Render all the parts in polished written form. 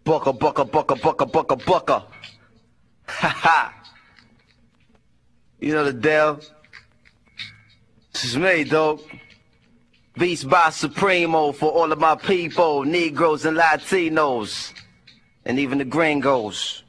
Bucka, bucka, bucka, bucka, bucka, bucka. Ha ha. You know the deal. This is me, dog. Beast by Supremo for all of my people, Negroes and Latinos, and even the gringos.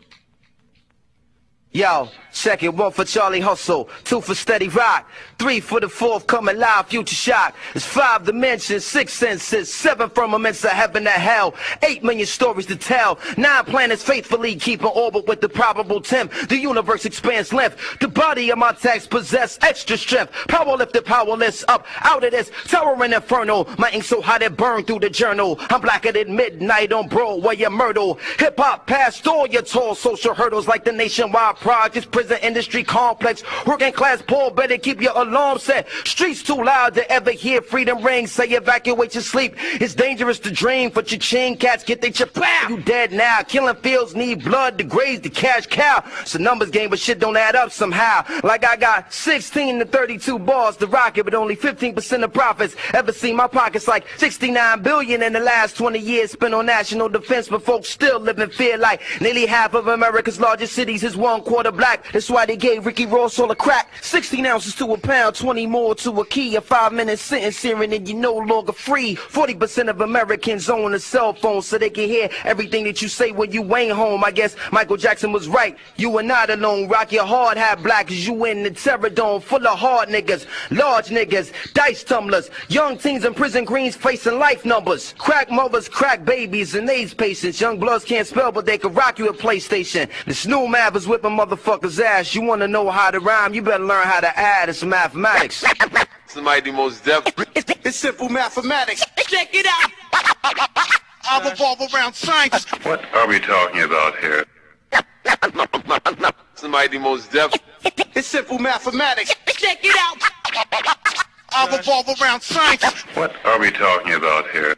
Yo, check it, 1 for Charlie Hustle, 2 for Steady Rock, 3 for the forthcoming live Future Shock. It's 5 dimensions, 6 senses, 7 firmaments of heaven and hell, 8 million stories to tell, 9 planets faithfully keep in orbit with the probable temp. The universe expands length, the body of my text possess extra strength. Power lifted, powerless, up out of this towering inferno. My ink so hot it burned through the journal. I'm blacker than midnight on Broadway and Myrtle. Hip-hop past all your tall social hurdles like the nationwide projects, prison industry complex, working class poor, better keep your alarm set. Streets too loud to ever hear freedom ring. Say evacuate your sleep, it's dangerous to dream. For your chin cats get they chapow. You dead now, killing fields need blood to graze the cash cow. It's a numbers game but shit don't add up somehow. Like I got 16 to 32 bars to rock it, but only 15% of profits. Ever seen my pockets like 69 billion in the last 20 years spent on national defense, but folks still live in fear like nearly half of America's largest cities is 1/4 black. That's why they gave Ricky Ross all the crack. 16 ounces to a pound, 20 more to a key. A 5-minute sentence hearing and you're no longer free. 40% of Americans own a cell phone so they can hear everything that you say when you ain't home. I guess Michael Jackson was right. You are not alone. Rock your hard hat black as you in the terror dome full of hard niggas, large niggas, dice tumblers, young teens in prison greens facing life numbers. Crack mothers, crack babies, and AIDS patients. Young bloods can't spell but they can rock you a PlayStation. This new math is whipping motherfuckers ass. You wanna know how to rhyme, you better learn how to add. It's mathematics. Somebody most deaf. It's simple mathematics. Check it out. I revolve around science. What are we talking about here? Somebody most deaf. It's simple mathematics. Check it out. I revolve around science. What are we talking about here?